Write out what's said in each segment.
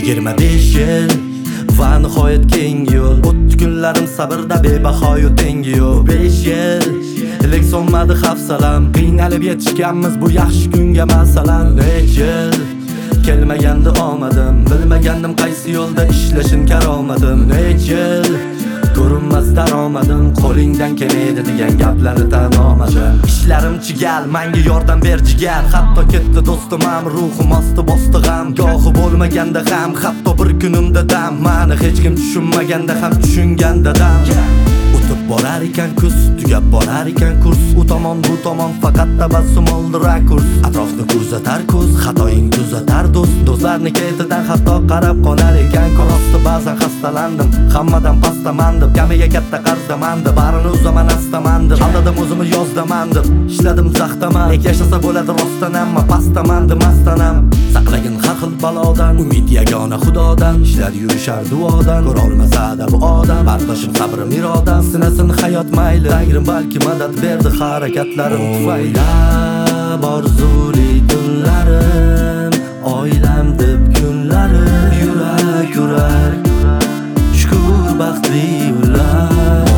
25 yil va nihoyat keyingi yo'l. O'tdi kunlarim sabrda bebahoyu tengi yo'q. 5 yil ilk so'nmadi hafsalam, qiynalib yetishganmiz bu yaxshi kunga masalan. Necha yil kelmagandi omadim, bilmagandim qaysi yo'lda ishlashim karomadim. Necha yil ko'rinmas daromadim, qo'lingdan kelmaydi degan gaplarni tan olmadim. Ishlarim chigal, menga yordam ber jigar. Hatto ketdi do'stim ham, ruhim osti bosdi g'am. Gohi bo'lmaganda ham, hatto bir kunimda dam. Mani hech kim tushunmaganda ham tushungan dadam. O'tib borar ekan kuz, tugab borar ekan kurs. U tomon bu tomon faqat tabassum oldi rakurs. Atrofni kuzatar ko'z, xatoing tuzatar do'st. Do'stlarni ketidan hatto qarab qolar ekan ko'rasti. Ba'zan xastalandim, hammadan pastamandim. Kamiga katta qarzdamandim, barini uzaman astamandim. Aldadim o'zimni yozdamandim, ishladim zaxtaman. Lek yashasa bo'ladi rostdan, ammo pastamandim mastanam. Saqlagin har xil balodan, umid yagona xudodan. Ishlar yurishar duodan, ko'ra olmasa-da bu odam. Bardoshim sabrim irodam, sinasin hayot mayli. Tangrim balki madad berdi harakatlarim tufayli. Orzuli tunlarim, oilam deb kunlarim. Yurak yurak, shukur baxtli ular.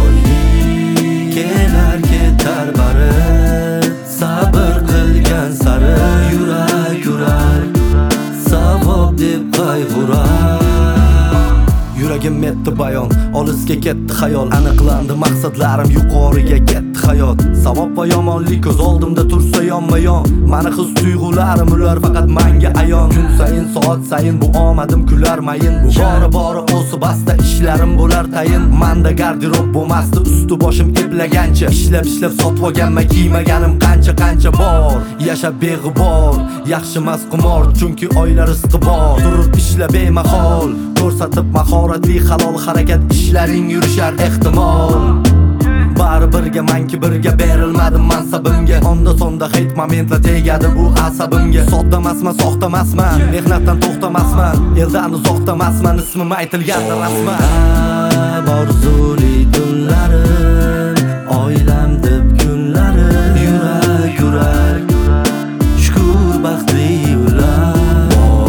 Kelar ketar bari, sabr qilgan sari. Yurak yurak, savob deb qayg'urar. Yuragim metdi bayon, olisga ketdi xayol. Aniqlandi maqsadlarim, yuqoriga ketdi hayot. Savob va yomonlik ko'z oldimda tursa yonma-yon. Mani his tuyg'ularim ular faqat menga ayon. Kun sayin soat sayin bu omadim kular mayin. Bu bori o'si basta ishlarim bo'lar tayin. Menda garderob bo'lmasdi usti boshim eplagancha. Ishlab sotib olganman kiymaganim qancha bor. Yashab beg'ubor, yaxshi emas qimor, chunki oila rizqi bor. Turib ishla bemahol, ko'rsatib mahoratli halol harakat, ishlaring yurishar ehtimol. Bari birga manki birga berilmadim mansabimga. Onda sonda hate momentlar tegadi bu asabimga. Soddamasman, soxtamasman, mehnatdan to'xtamasman, eldan uzoqdamasman, ismim aytilganda rasman. Orzuli tunlarim, oilam deb kunlarim. Yurak yurak, shukur baxtli ular.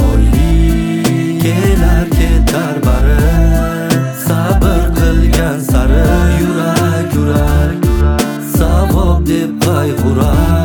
Kelar ketar bari, sabr qilgan sari. Yurak yurak, savob deb qayg'urar.